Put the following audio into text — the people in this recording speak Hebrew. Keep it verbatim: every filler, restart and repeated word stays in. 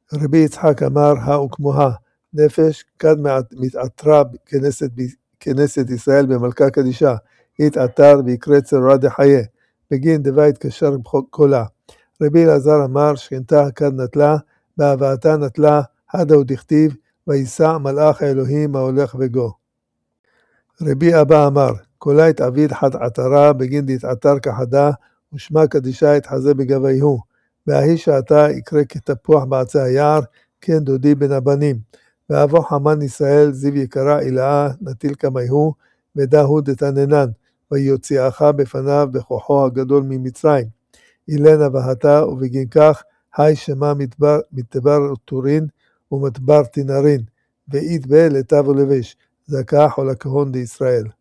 רבי יצחק אמר, האוקמוה, נפש כד מתעטרה כנסת, כנסת ישראל במלכה קדישה, התעטר ויקרצר רע דחיה, בגין דבה התקשר קולה. רבי אלעזר אמר, שכנתה כד נטלה, בהבאתה נטלה, הדה ודכתיב, ויסע מלאך האלוהים ההולך וגו. רבי אבא אמר, קולה את עביד חד עטרה, בגין דתעטר כחדה, ושמה קדישה התחזה בגביהו. וההיא שעתה יקרא כתפוח בעצי היער, כן דודי בן הבנים. ואבו חמן ישראל זיו יקרא אילאה נטיל כמיהו, ודהו דתננן, ויוציאך בפניו בכוחו הגדול ממצרים. אילנה בהתה ובגין כך, היי שמה מדבר, מדבר טורין ומדבר תנרין, ואית בה לטב ולבש, זכה חול הכהון דישראל.